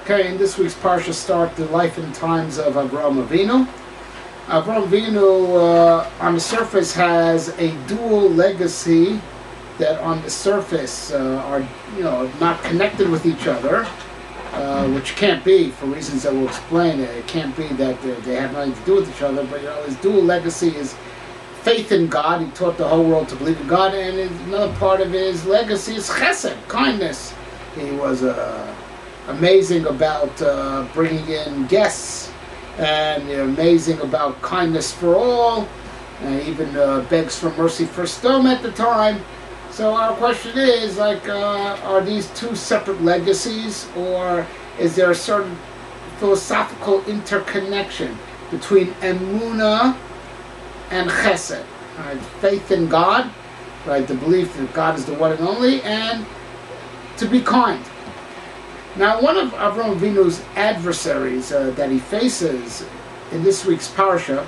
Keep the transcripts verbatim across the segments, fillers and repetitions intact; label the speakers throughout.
Speaker 1: Okay, in this week's parsha start the life and times of Avraham Avinu. Avraham Avinu, uh, on the surface, has a dual legacy that, on the surface, uh, are you know not connected with each other, uh, which can't be for reasons that we'll explain. It can't be that they have nothing to do with each other. But you know, his dual legacy is faith in God. He taught the whole world to believe in God, and another part of his legacy is chesed, kindness. He was a amazing about uh, bringing in guests, and you know, amazing about kindness for all, and even uh, begs for mercy for Sodom at the time. So our question is, like, uh, are these two separate legacies, or is there a certain philosophical interconnection between emunah and chesed, right? Faith in God, right? The belief that God is the one and only, and to be kind. Now, one of Avraham Avinu's adversaries uh, that he faces in this week's parsha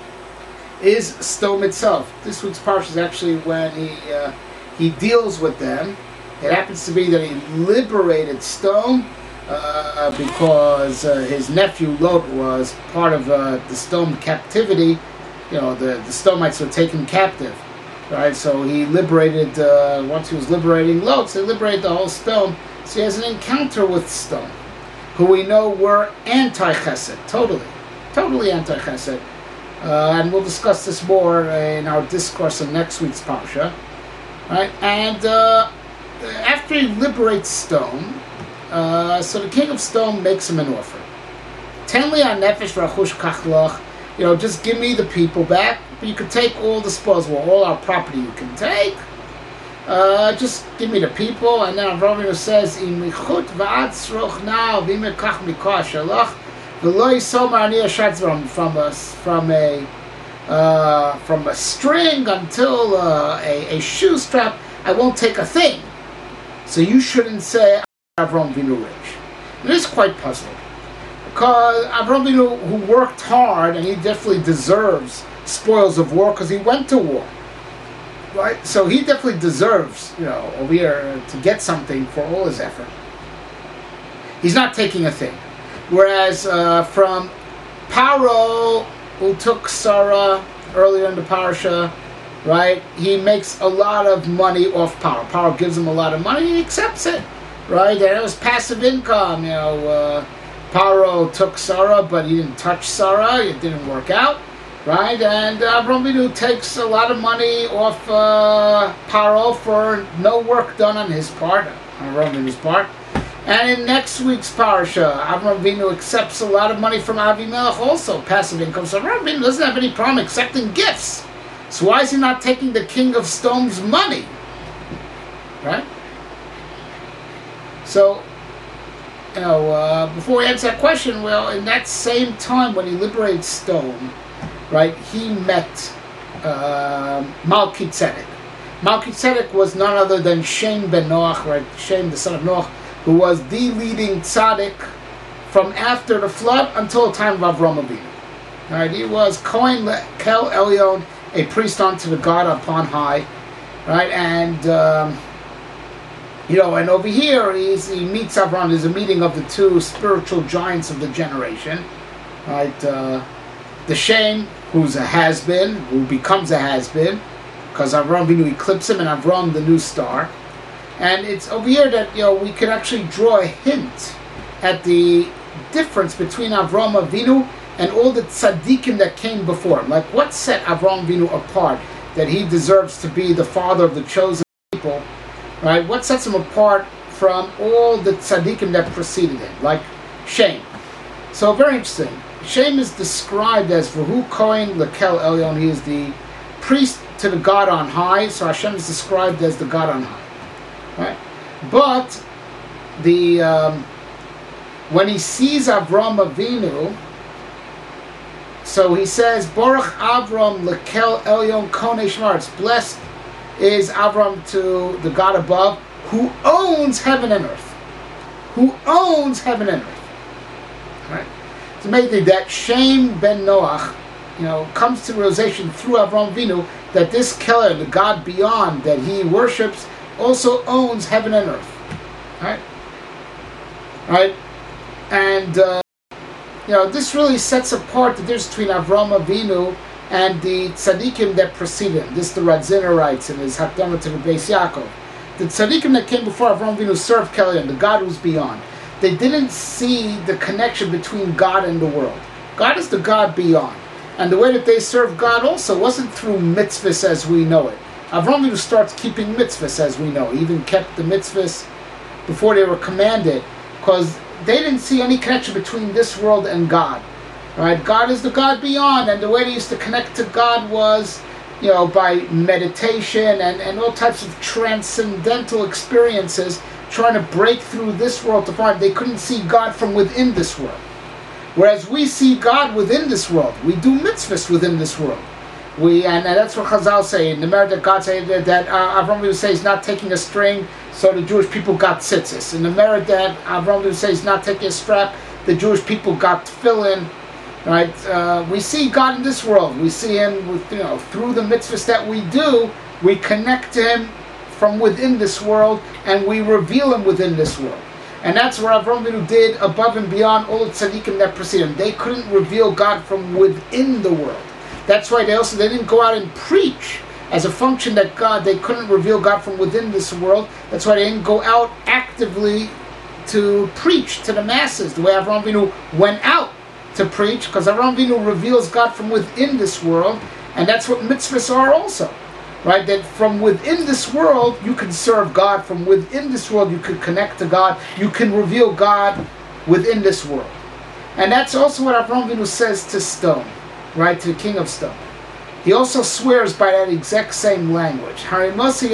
Speaker 1: is Sodom itself. This week's parsha is actually when he uh, he deals with them. It happens to be that he liberated Sodom uh, because uh, his nephew Lot was part of uh, the Sodom captivity. You know, the, the Sodomites were taken captive, right? So he liberated, uh, once he was liberating Lot, so he liberated the whole Sodom. So he has an encounter with Sodom, who we know were anti-chesed, totally, totally anti-chesed. Uh, and we'll discuss this more in our discourse on next week's parsha. Right? And uh, after he liberates Sodom, uh, so the king of Sodom makes him an offer. Ten li ha-nefesh v'achush kach, you know, just give me the people back, but you can take all the spoils, well, all our property you can take. Uh, just give me the people. And then Avraham Avinu says, "Im michut va'ad tzroch now v'im ekach mikoh shalach v'lo yisomar ani ashatzvam," from a from a uh, from a string until uh, a, a shoe strap, I won't take a thing. So you shouldn't say Avraham Avinu rich. It is quite puzzling, because Avraham Avinu, who worked hard, and he definitely deserves spoils of war because he went to war. Right, so he definitely deserves, you know, over here to get something for all his effort. He's not taking a thing. Whereas uh, from Paro, who took Sarah earlier in the parasha, right, he makes a lot of money off Paro. Paro gives him a lot of money, he accepts it, right? And it was passive income, you know. Uh, Paro took Sarah, but he didn't touch Sarah. It didn't work out. Right, and uh, Avraham Avinu takes a lot of money off uh, Paro for no work done on his part, on Avraham Avinu's part. And in next week's parasha, Avraham Avinu accepts a lot of money from Avimelech, also passive income. So Avraham Avinu doesn't have any problem accepting gifts. So why is he not taking the king of Sodom's money? Right? So, you know, uh, before we answer that question, well, in that same time when he liberates Sodom, right, he met uh, Malki Tzedek. Malki Tzedek was none other than Shem ben Noach, right? Shem, the son of Noach, who was the leading tzaddik from after the flood until the time of Avraham Avinu. Right, he was Kohen Kel Elyon, a priest unto the God upon high, right? And um, you know, and over here he's, he meets Avraham. There's a meeting of the two spiritual giants of the generation, right? Uh, the Shem, who's a has-been, who becomes a has-been, because Avraham Avinu eclipsed him, and Avraham the new star. And it's over here that, you know, we could actually draw a hint at the difference between Avraham Avinu and all the tzaddikim that came before him. Like, what set Avraham Avinu apart that he deserves to be the father of the chosen people, right? What sets him apart from all the tzaddikim that preceded him, like Shem? So very interesting. Shem is described as V'hu Kohen Lekel Elyon. He is the priest to the God on high. So Hashem is described as the God on high, right? But the um, when he sees Avraham Avinu, so he says, Baruch Avram Lekel Elyon Konei Shmaretz. Blessed is Avram to the God above, who owns heaven and earth. Who owns heaven and earth. Right? It's amazing that Shem ben Noach, you know, comes to the realization through Avraham Avinu that this Keller, the God beyond that he worships, also owns heaven and earth. Right? Right? and uh, you know, this really sets apart the difference between Avraham Avinu and the tzaddikim that preceded him. This the Radziner writes in his Hakdama to the Beis Yaakov. The tzaddikim that came before Avraham Avinu served Kelion, the God who's beyond. They didn't see the connection between God and the world. God is the God beyond. And the way that they served God also wasn't through mitzvahs as we know it. Avraham Avinu starts keeping mitzvahs as we know. He even kept the mitzvahs before they were commanded, because they didn't see any connection between this world and God. Right? God is the God beyond, and the way they used to connect to God was, you know, by meditation and, and all types of transcendental experiences, trying to break through this world to find they couldn't see God from within this world. Whereas we see God within this world. We do mitzvahs within this world. We and, and that's what Chazal say in the merit that God said that, that uh, Avraham Avinu says he's not taking a string, so the Jewish people got tzitzis. In the merit that Avraham Avinu says he's not taking a strap, the Jewish people got tefillin. Right? Uh, we see God in this world. We see Him with, you know, through the mitzvahs that we do. We connect to Him from within this world, and we reveal Him within this world. And that's what Avraham Avinu did above and beyond all the tzaddikim that preceded him. They couldn't reveal God from within the world. That's why they also they didn't go out and preach as a function that God, they couldn't reveal God from within this world. That's why they didn't go out actively to preach to the masses the way Avraham Avinu went out to preach, because Avraham Avinu reveals God from within this world, and that's what mitzvahs are also. Right, that from within this world you can serve God. From within this world you can connect to God. You can reveal God within this world, and that's also what Avraham Avinu says to stone, right, to the king of stone. He also swears by that exact same language. I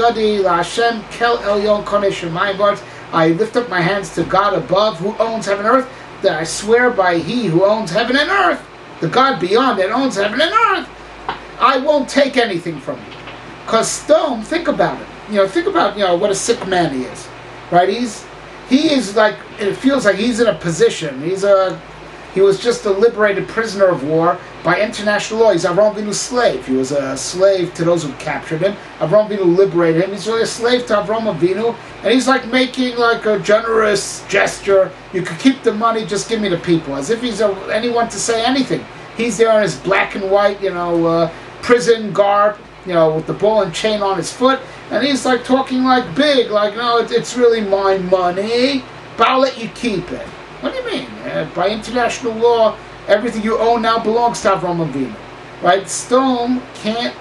Speaker 1: lift up my hands to God above, who owns heaven and earth. That I swear by He who owns heaven and earth, the God beyond that owns heaven and earth. I won't take anything from you. Because stone, think about it. You know, think about, you know, what a sick man he is. Right? He's he is like, it feels like he's in a position. He's a he was just a liberated prisoner of war by international law. He's Avraham Avinu's slave. He was a slave to those who captured him. Avraham Avinu liberated him. He's really a slave to Avraham Avinu. And he's like making like a generous gesture. You could keep the money, just give me the people. As if he's a, anyone to say anything. He's there in his black and white, you know, uh, prison garb, you know, with the ball and chain on his foot, and he's like talking like big, like, no, it, it's really my money, but I'll let you keep it. What do you mean? Uh, by international law, everything you own now belongs to Avraham Avinu. Right? Stone can't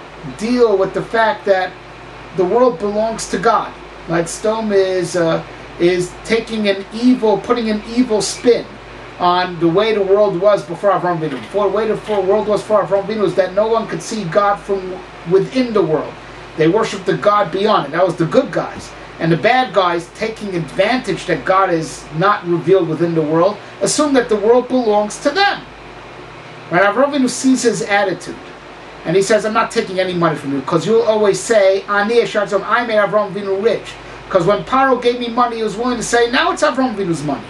Speaker 1: deal with the fact that the world belongs to God. Right? Stone is uh, is taking an evil, putting an evil spin on the way the world was before Avraham Avinu. Before the way the world was before Avraham Avinu is that no one could see God from within the world. They worshiped the God beyond it. That was the good guys. And the bad guys, taking advantage that God is not revealed within the world, assume that the world belongs to them. Right? Avraham Avinu sees his attitude. And he says, I'm not taking any money from you, because you'll always say, Ani Esharzom, I made Avraham Avinu rich. Because when Paro gave me money, he was willing to say, now it's Avraham Avinu's money.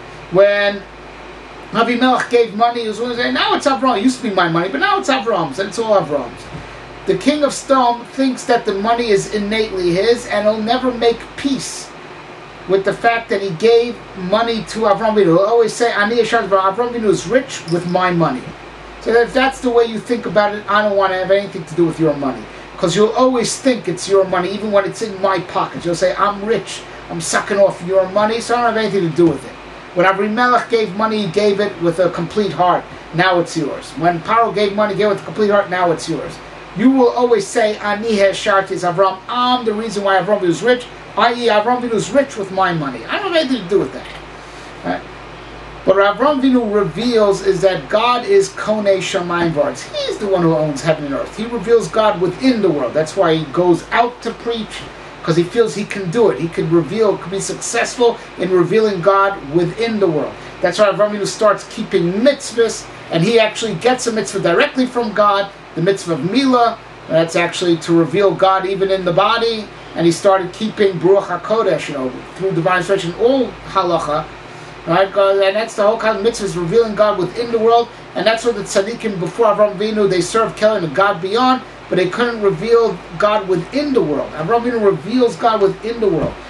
Speaker 1: When Avimelech gave money, he was willing to say, now it's Avraham. It used to be my money, but now it's Avraham's, and it's all Avraham's. The king of stone thinks that the money is innately his, and he'll never make peace with the fact that he gave money to Avraham Avinu. He'll always say, Ani Yeshar, Avraham Avinu is rich with my money. So if that's the way you think about it, I don't want to have anything to do with your money. Because you'll always think it's your money, even when it's in my pocket. You'll say, I'm rich, I'm sucking off your money, so I don't have anything to do with it. When Avimelech gave money, he gave it with a complete heart. Now it's yours. When Paro gave money, he gave it with a complete heart. Now it's yours. You will always say, Ani Heshartis Avram. I'm the reason why Avram is rich, that is, Avram Avinu is rich with my money. I don't have anything to do with that. Right? But what Avram Avinu reveals is that God is Konei Shamayim V'Aretz. He's the one who owns heaven and earth. He reveals God within the world. That's why he goes out to preach, because he feels he can do it. He can reveal, can be successful in revealing God within the world. That's why Avram Avinu starts keeping mitzvahs, and he actually gets a mitzvah directly from God, the mitzvah of Milah. That's actually to reveal God even in the body. And he started keeping Baruch HaKodesh, you know, through divine inspiration, all halacha. Right? And that's the whole kind of mitzvahs, revealing God within the world. And that's what the tzaddikim before Avram Avinu, they served Kelion, the God beyond, but they couldn't reveal God within the world. Avram Avinu reveals God within the world.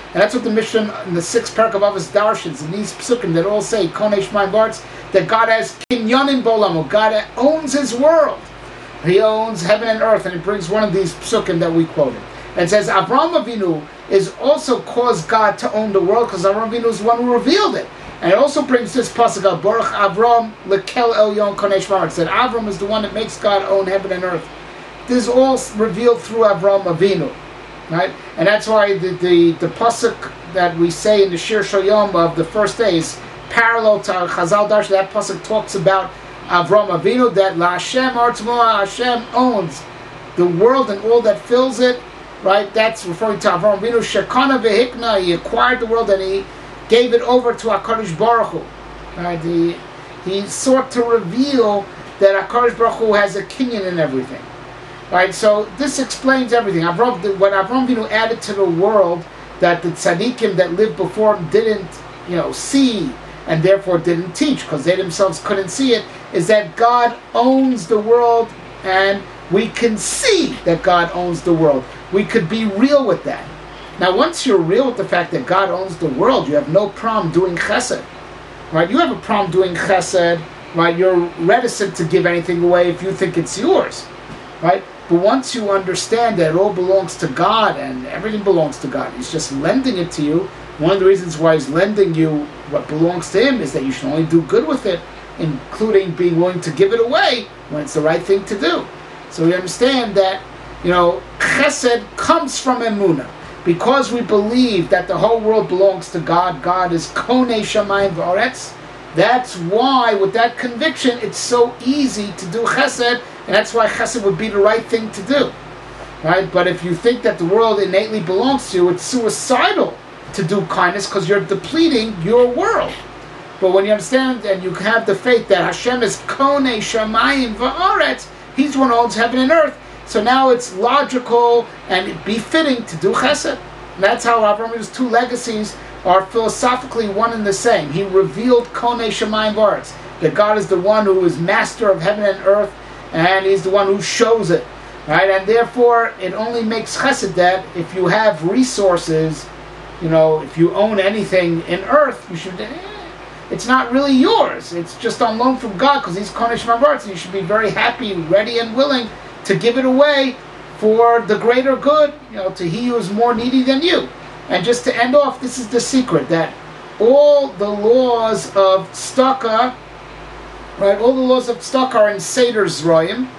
Speaker 1: And that's what the Mishnah in the sixth parak of Avos Darshans, in these psukim that all say, Konei Shemaim V'Aretz, that God has kinyanim bolamo, God owns his world. He owns heaven and earth, and it brings one of these psukim that we quoted. And it says, Avraham Avinu is also caused God to own the world, because Avraham Avinu is the one who revealed it. And it also brings this pasuk of Baruch Avram Lekel Elyon Konei Shemaim V'Aretz, that Avram is the one that makes God own heaven and earth. This is all revealed through Avraham Avinu. Right? And that's why the, the, the pasuk that we say in the Shir Shoyom of the first day is parallel to Chazal Darsh. That pasuk talks about Avraham Avinu, that La Hashem Aretz Moa, Hashem owns the world and all that fills it. Right? That's referring to Avraham Avinu. Shekana v'hikna, he acquired the world and he gave it over to HaKadosh Baruch Hu. Right? He, he sought to reveal that HaKadosh Baruch Hu has a kinyan in everything. Right, so this explains everything. Avram, what Avraham Avinu added to the world that the tzaddikim that lived before him didn't, you know, see and therefore didn't teach because they themselves couldn't see it, is that God owns the world, and we can see that God owns the world. We could be real with that. Now, once you're real with the fact that God owns the world, you have no problem doing chesed. Right? You have a problem doing chesed. Right? You're reticent to give anything away if you think it's yours. Right? But once you understand that it all belongs to God and everything belongs to God, he's just lending it to you. One of the reasons why he's lending you what belongs to him is that you should only do good with it, including being willing to give it away when it's the right thing to do. So we understand that, you know, chesed comes from emunah. Because we believe that the whole world belongs to God, God is konei shamayim v'aretz. That's why, with that conviction, it's so easy to do chesed, and that's why chesed would be the right thing to do. Right? But if you think that the world innately belongs to you, it's suicidal to do kindness because you're depleting your world. But when you understand and you have the faith that Hashem is konei shamayim v'aretz, he's the one who owns heaven and earth, so now it's logical and befitting to do chesed. And that's how Avraham Avinu's two legacies are philosophically one and the same. He revealed konei shamayim v'aretz, that God is the one who is master of heaven and earth, and he's the one who shows it. Right? And therefore, it only makes chesed that if you have resources, you know, if you own anything in earth, you should, eh, it's not really yours. It's just on loan from God because he's konei shamayim v'aretz, and you should be very happy, ready, and willing to give it away for the greater good, you know, to he who is more needy than you. And just to end off, this is the secret, that all the laws of tzedakah, right, all the laws of tzedakah are in Seder Zroim,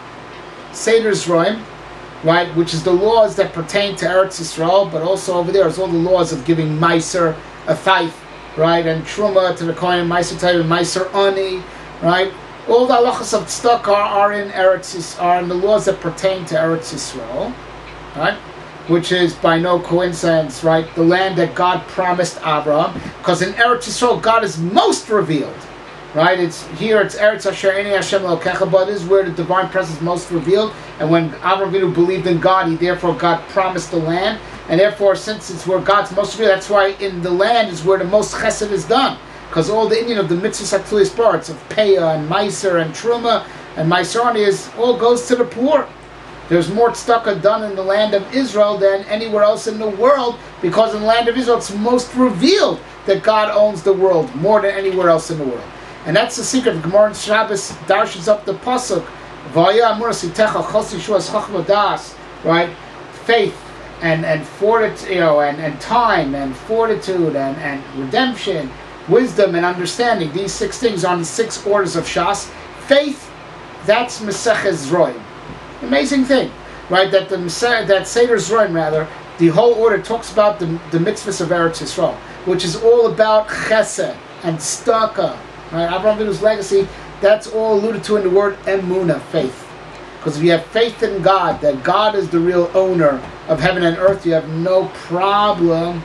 Speaker 1: Seder Zroim, right, which is the laws that pertain to Eretz Yisrael, but also over there is all the laws of giving Meiser, a tithe, right, and Truma to the Kohen, Meiser tithe, Meiser Ani, right. All the halachas of tzedakah are in Eretz Yisrael, are in the laws that pertain to Eretz Yisrael, right? Which is by no coincidence, right? The land that God promised Abraham, because in Eretz Yisrael God is most revealed, right? It's here, it's Eretz Asher Einei Hashem Elokecha, but this is where the divine presence is most revealed. And when Abraham Avinu believed in God, he therefore God promised the land, and therefore since it's where God's most revealed, that's why in the land is where the most chesed is done. Because all the Indian of the mitzvahs hatzulis parts of Peah and Meiser and Truma and Meiser is all goes to the poor. There's more tzedakah done in the land of Israel than anywhere else in the world, because in the land of Israel it's most revealed that God owns the world more than anywhere else in the world. And that's the secret. The Gemara in Shabbos darshes up the pasuk, V'aya amur sitecha chos yishuas chachma das, right? Faith and and fortitude, you know, and, and time and fortitude and, and redemption, wisdom and understanding. These six things are on the six orders of Shas. Faith, that's Maseches Zroim. Amazing thing, right? That the that Seder Zroim, rather, the whole order talks about the, the mitzvahs of Eretz Yisrael, which is all about Chesed and Tzedakah. Right? Avraham Avinu's legacy, that's all alluded to in the word Emunah, faith. Because if you have faith in God, that God is the real owner of heaven and earth, you have no problem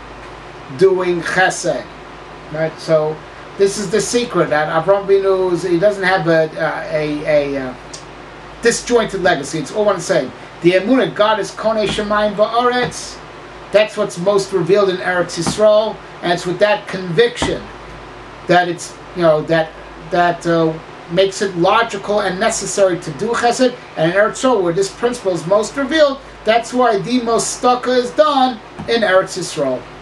Speaker 1: doing Chesed. Right, so this is the secret that Avraham Avinu, he doesn't have a uh, a, a uh, disjointed legacy. It's all one saying. The emunah, God is konei shamayim v'aretz. That's what's most revealed in Eretz Yisrael, and it's with that conviction that it's, you know, that that uh, makes it logical and necessary to do chesed. And in Eretz Yisrael, where this principle is most revealed, that's why the most tzedakah is done in Eretz Yisrael.